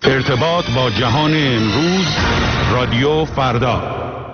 ارتباط با جهان امروز، رادیو فردا.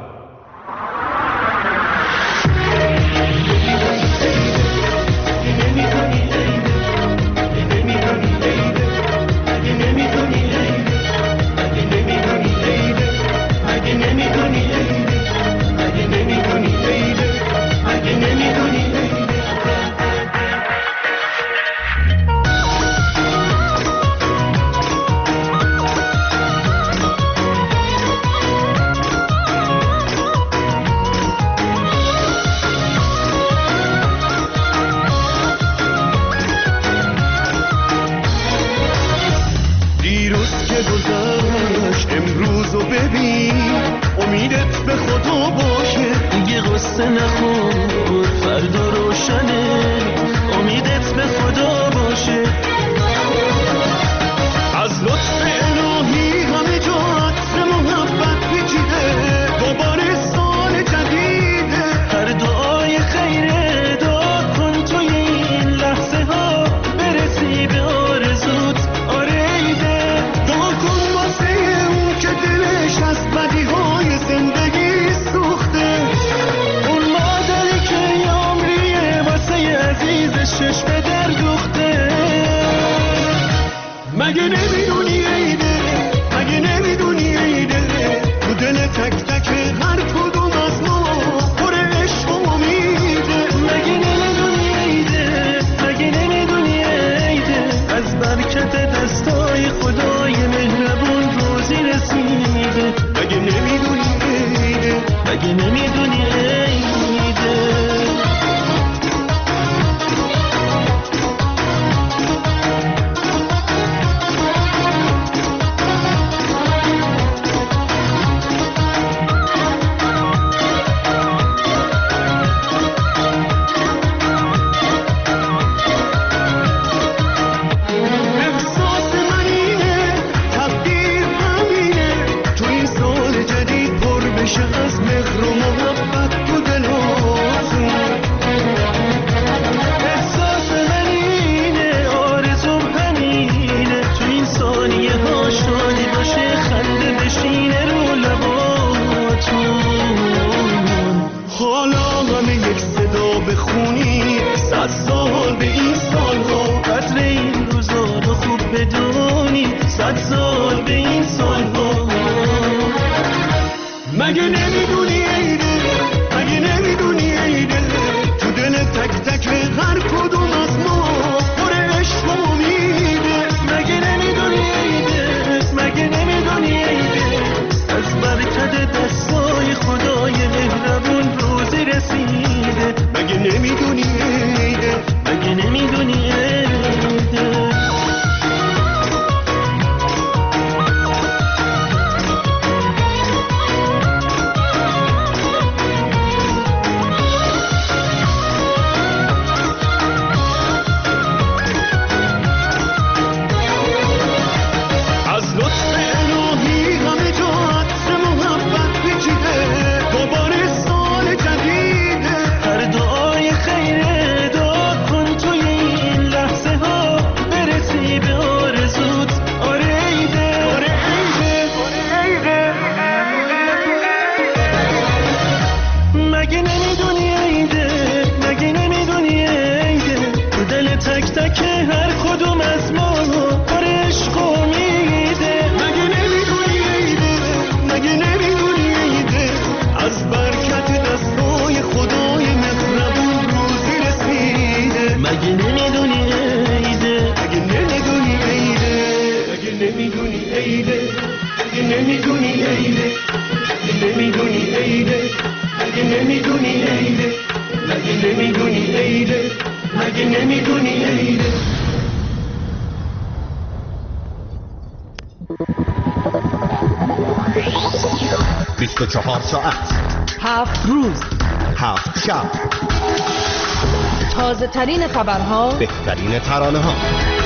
تازه ترین خبرها، بهترین ترانه ها.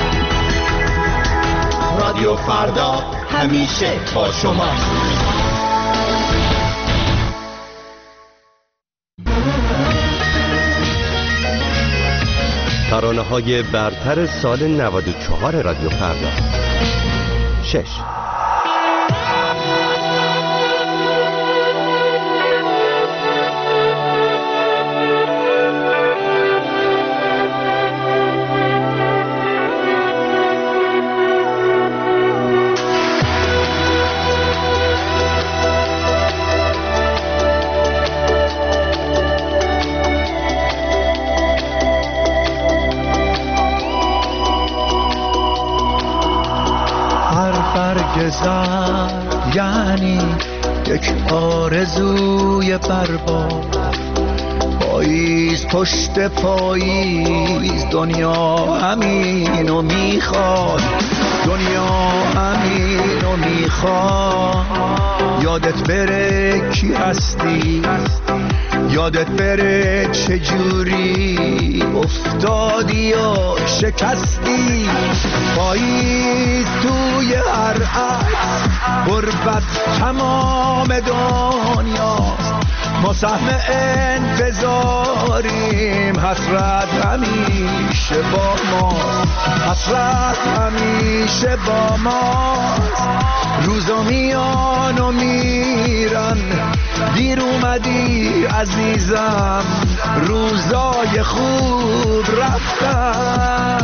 رادیو فردا همیشه با شما. ترانه های برتر سال 94 رادیو فردا. 6. یعنی یک آرزوی برباد، پاییز پشت پاییز دنیا همینو میخواد، دنیا همینو میخواد. یادت بره کی هستی، یادت بره چجوری افتادی و شکستی. پاییز توی هر عکس، غربت تمام دنیاست. ما سهم انتظاریم، حسرت همیشه با ماست، حسرت همیشه با ماست. روزا میان و میرن، دیر اومدی عزیزم، روزای خوب رفتن.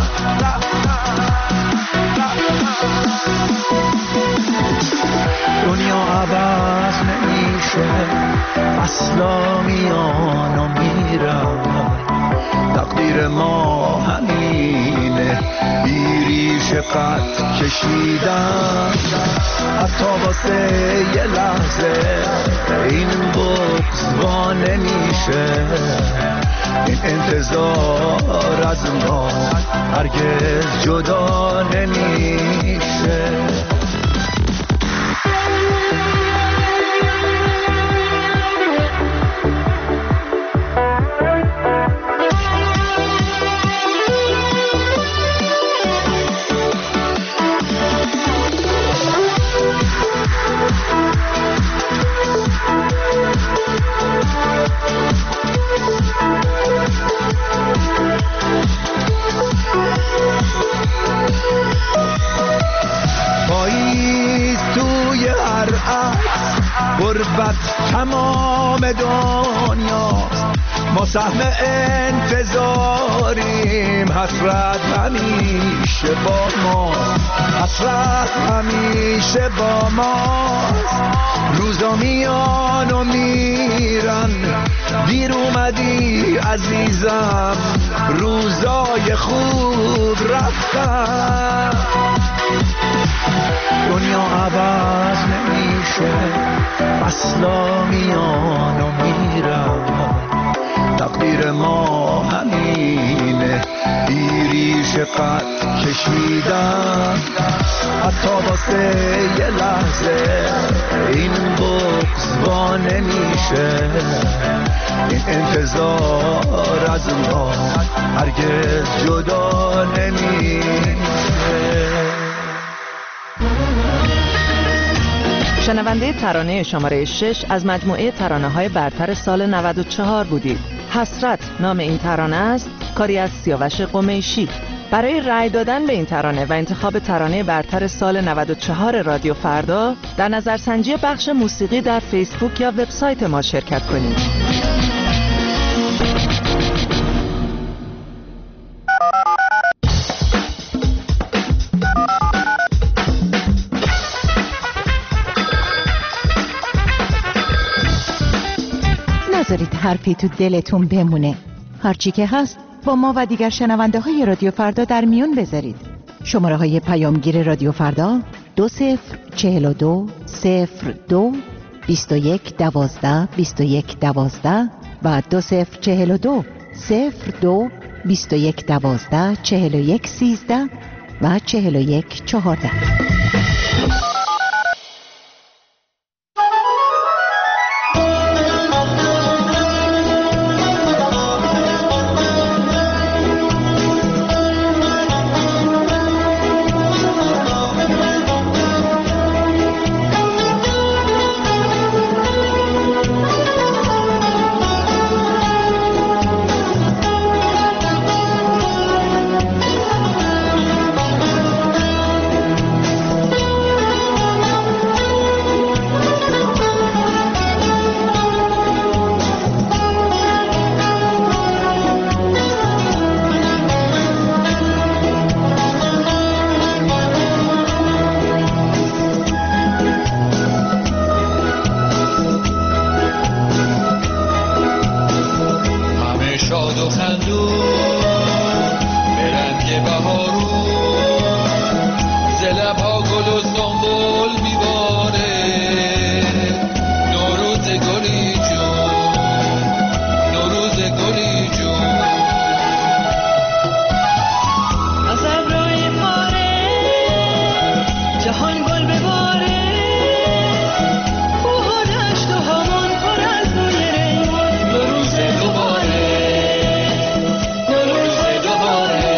دنیا عوض نمیشه، فصلا میان و میرن، تقدیر ما همینه، بیریش قد کشیدن. حتی واسه یه لحظه این بغض وا نمیشه، این انتظار از ما هرگز جدا نمیشه. غربت تمام دنیاست، ما سهم انتظاریم، حسرت همیشه با ماست، حسرت همیشه با ماست. روزا میان و میرن، دیر اومدی عزیزم، روزای خوب رفتن. دنیا عوض نمیشه، فصلا میان و میرن، تقدیر ما همینه، بیریش قد کشیدن. حتی واسه یه لحظه این بغض وا نمیشه، این انتظار از ما هرگز جدا نمیشه. شنونده ترانه شماره 6 از مجموعه ترانه‌های برتر سال 94 بودید. حسرت نام این ترانه است، کاری از سیاوش قمیشی. برای رأی دادن به این ترانه و انتخاب ترانه برتر سال 94 رادیو فردا، در نظرسنجی بخش موسیقی در فیسبوک یا وبسایت ما شرکت کنید. نذارید حرفی تو دلتون بمونه. هرچی که هست با ما و دیگر شنونده های رادیو فردا در میون بذارید. شماره های پیامگیر رادیو فردا 2042 02 21 12 21 12 و 2042 02 21 12 41 13 و 41 14. و سنبول میباره نوروز گلی جون نوروز گلی جون از ابرای پاره جهان گل بباره کوه و دشت و همان پر از بوی ریحان نوروز دوباره نوروز دوباره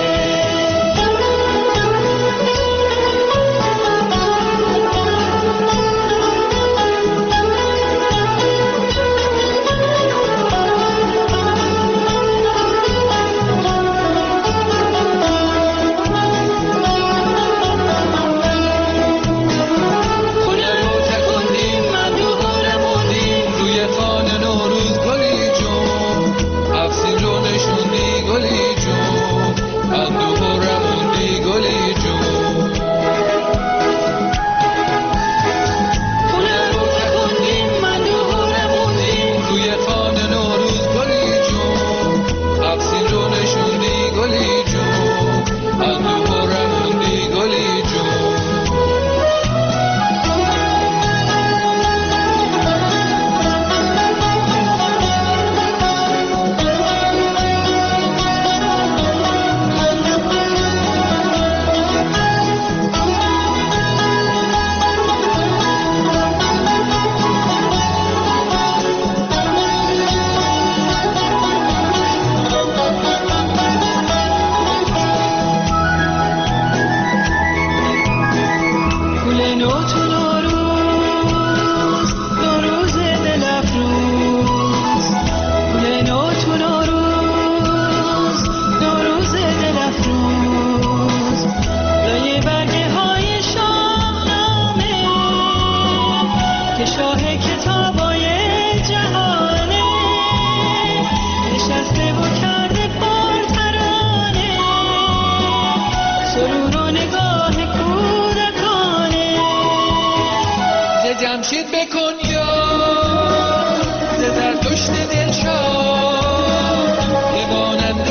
جمشید بکن یاد ز زرتشت دلشاد بمانند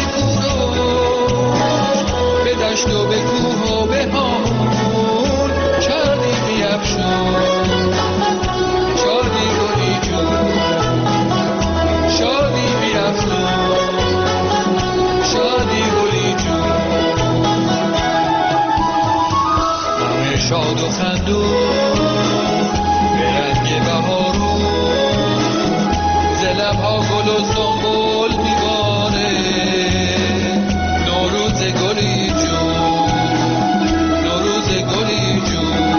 کوروش به دشت و به کوه و به هامون شادی بیفشان شادی گلی جون شادی بیفشان شادی گلی جون همه شاد و خندون لبها گل و سنبول میباره نوروز گلی جون نوروز گلی جون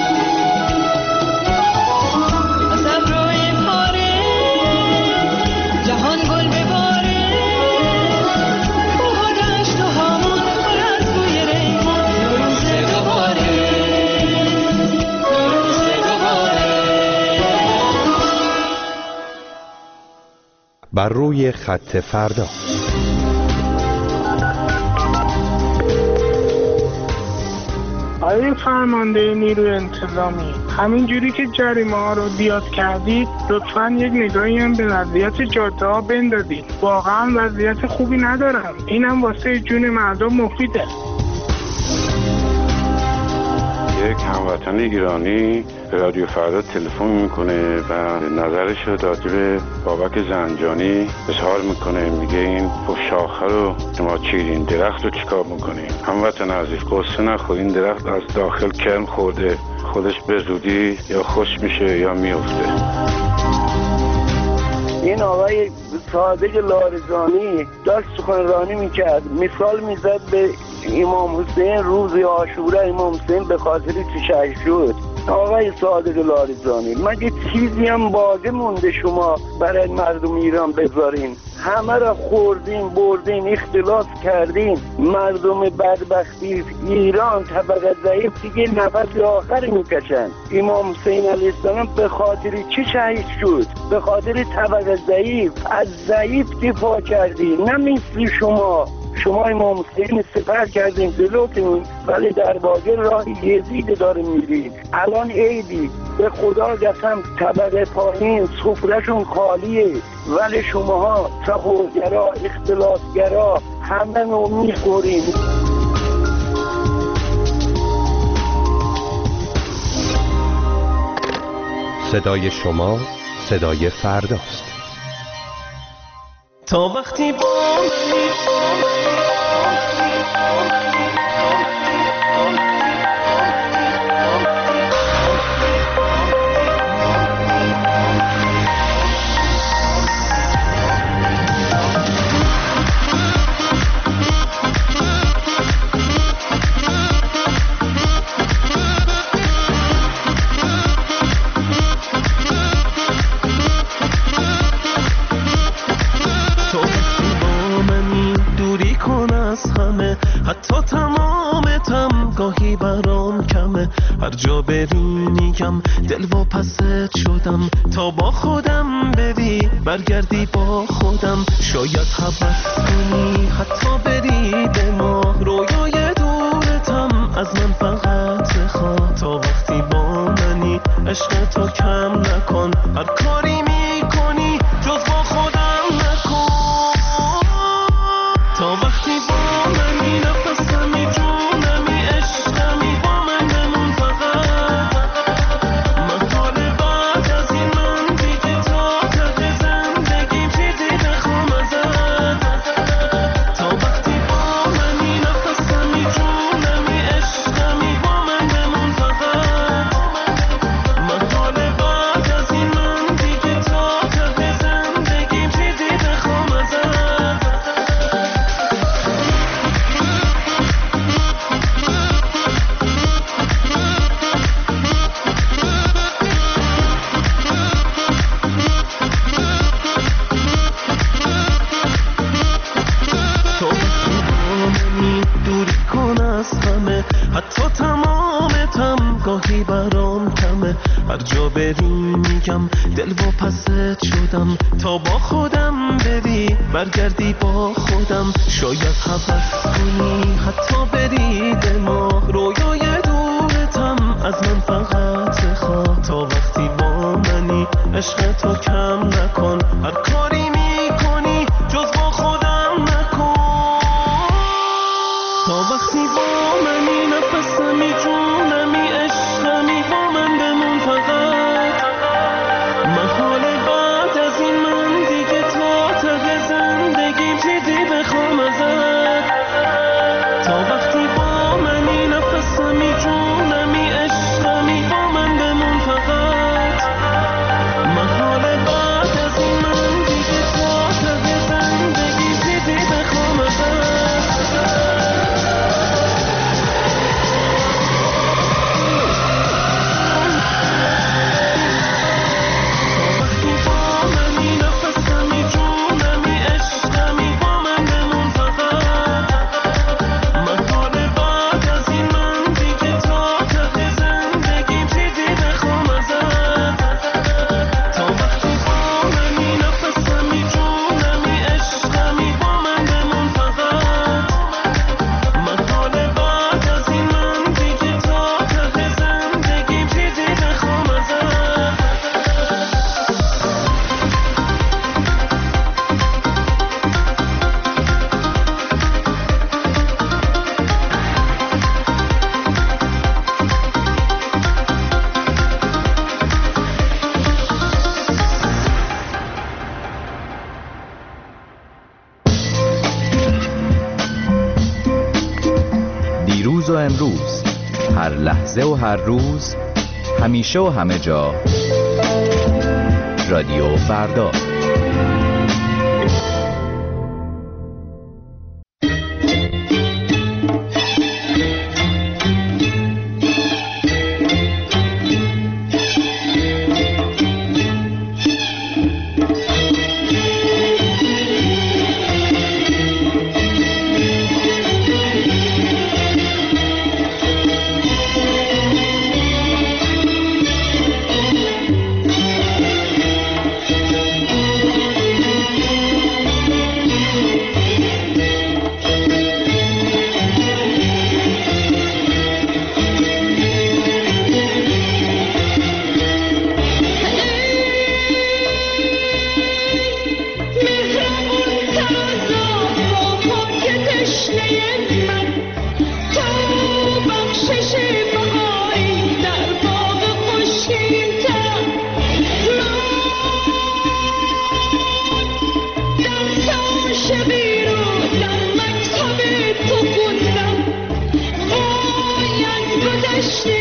از ابرای پاره جهان گل بباره کوه و دشت و هامون پر از بوی ریحان نوروز دوباره نوروز دوباره بر روی خط فردا. آقای فرمانده نیروی انتظامی، همین جوری که جریمه ها رو زیاد کردید لطفاً یک نگاهی هم به وضعیت جاده ها بندازید. واقعا وضعیت خوبی ندارم. اینم واسه جون مردم مفیده. یک هموطن ایرانی به رادیو فردا تلفن میکنه و نظرش رو راجع به بابک زنجانی اظهار میکنه. میگه این شاخه رو شما چیرین، درخت رو چیکار میکنین؟ هموطن عزیز قصه نخور، این درخت از داخل کرم خورده، خودش به زودی یا خوش میشه یا میفته. این آقای صادق لارزانی داشت سخنرانی میکرد، مثال میزد به امام حسین روز عاشورا. امام حسین به خاطر چی شهید شد؟ آقای صادق لارزانی، مگه چیزی هم باقی مونده شما برای مردم ایران بذارین؟ همه را خوردین، بردین، اختلاس کردین. مردم بدبختی ایران طبقه ضعیف دیگه نفس آخر میکشن. امام حسین علیه السلام به خاطر چی شهید شد؟ به خاطر طبقه ضعیف. از ضعیف دفاع کردین، نه مثل شما امام حسین سپر کردین جلوتون، ولی در واقع راه یزید داره میرین. الان عیدی، به خدا قسم طبقه پایین سفرهشون خالیه، ولی شماها سخورگرا، اختلاسگرا همه نو میخورین. صدای شما صدای فرداست. تا وقتی با حتی تمامتم گاهی برام کمه، هر جا بری میگم دل و پست شدم، تا با خودم بری برگردی با خودم، شاید حبس کنی حتی بری به ما، رویای دورتم از من فقط بخواه، تا وقتی با منی عشق تو کم نکن، هر کاری میکنی جز با خودم نکن، تا وقتی با منی نفسمی جونمی عشقمی با من بمون فقط، محال بعد از این من دیگه تا ته زندگیم چیزی نخوام ازت، تا وقتی با منی نفسمی جونمی عشقمی با من بمون فقط، محال بعد از این من دیگه تا ته زندگیم چیزی نخوام ازت. حتی تمامتم گاهی برام کمه، هر جا بری میگم دل و پست شدم، تا با خودم بری برگردی با خودم، شاید حبس کنی حتی بری به ما، رویای دورتم از من فقط بخواه، تا وقتی با منی عشق تو کم نکن، هر کاری میکنی جز با خودم نکن، تا وقتی با منی نفسمی جونمی عشقمی با من بمون فقط، محال بعد از این من دیگه تا ته زندگیم چیزی بخوام ازت، تا وقتی با منی نفسمی جونمی عشقمی با من بمون فقط، محال بعد از این من دیگه تا ته زندگیم چیزی بخوام ازت. دیروز و امروز، هر لحظه و هر روز، همیشه و همه جا، رادیو فردا.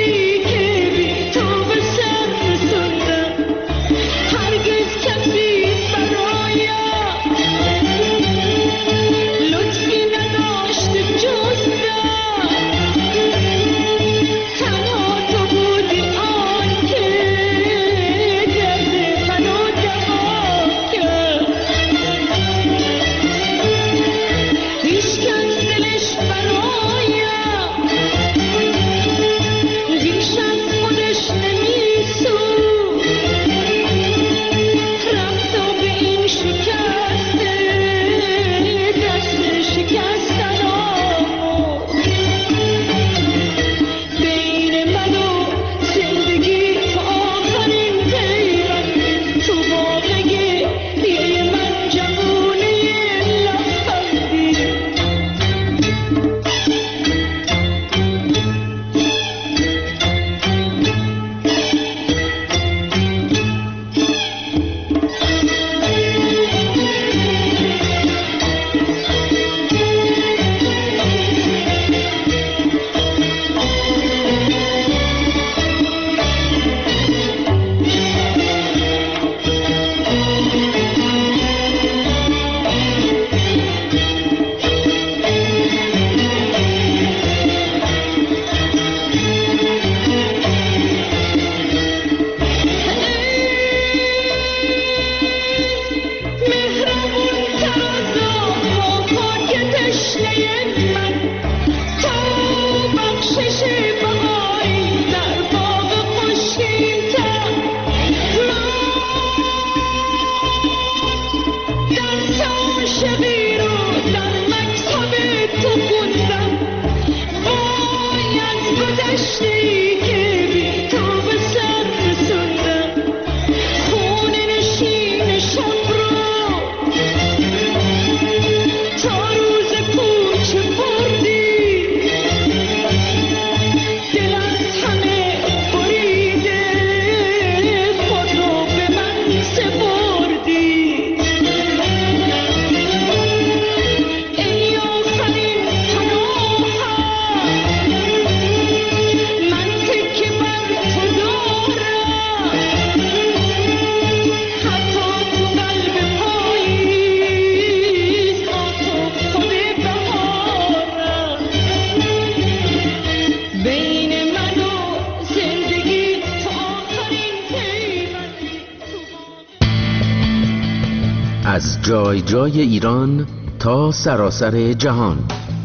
از جای جای ایران تا سراسر جهان،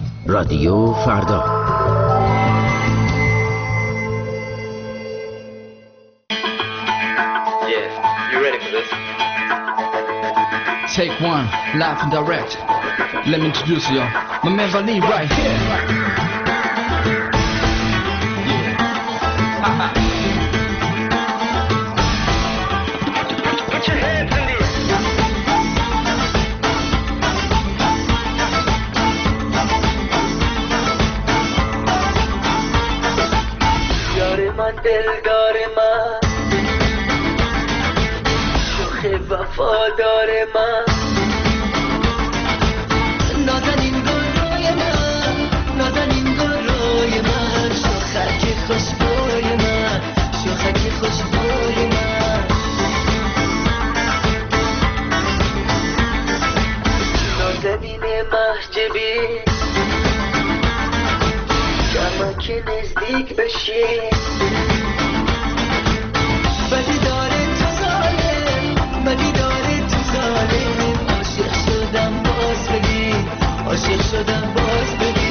رادیو فردا. Take one, live and direct. Let me introduce y'all. My man Valee right here. Put your hands in the air. Yar man, دلدار من، شوخ وفادار من، نازنین گلروی من، نازنین گلروی من، شوخک خوشبوی من، شوخک خوشبوی من، نازنین محجبی، کمک نزدیک بشی، بدی داره تو ظالم، بدی داره تو ظالم، عاشق شدم باز بگی، عاشق شدم باز بگی.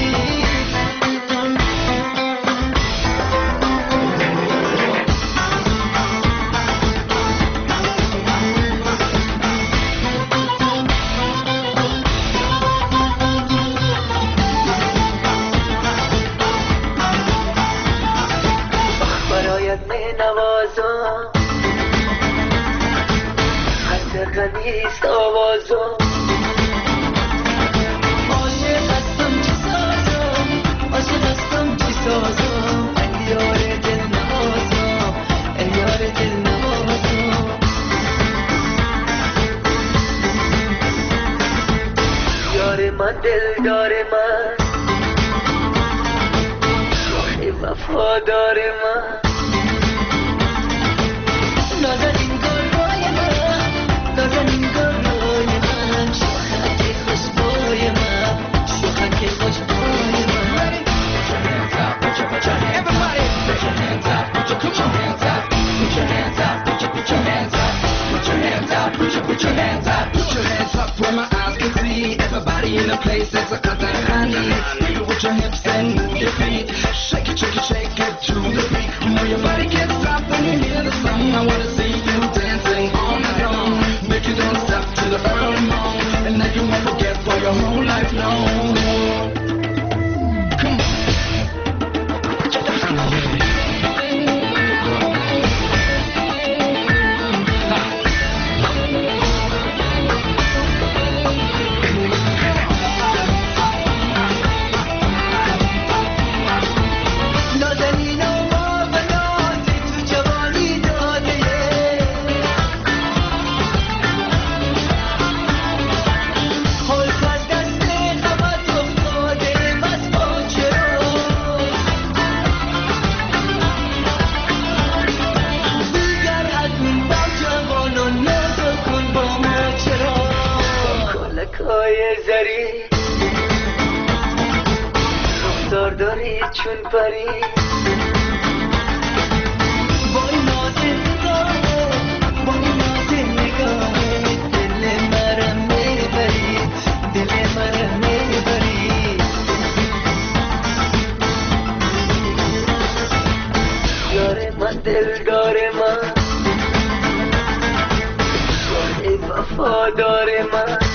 برایت می نوازم، خط غنیست آوازم، عاشق هستم چی سازم، عاشق هستم چی سازم، ای یار دل نوازم، ای یار دل نوازم. یار من، دلدار من، شوخ وفادار من نازنین گلای من نازنین گلای من شوخک خوشبوی من شوخک خوشبوی من Put your everybody put your hands up put your hands up put your hands up put your hands up put your hands up put your hands up put your hands up where my eyes can see everybody in the place that's a cut that honey baby with your hips and move your feet shake it to the beat move your body can't stop when you hear the song I wanna see you dancing all night long make you don't stop till the early morning and then you won't forget for your whole life long come on رفتار داری چون پری با این ناز نگاهه با این ناز نگاهه دل مرم میبری دل مرم میبری یار من دلدار من یار وفادار من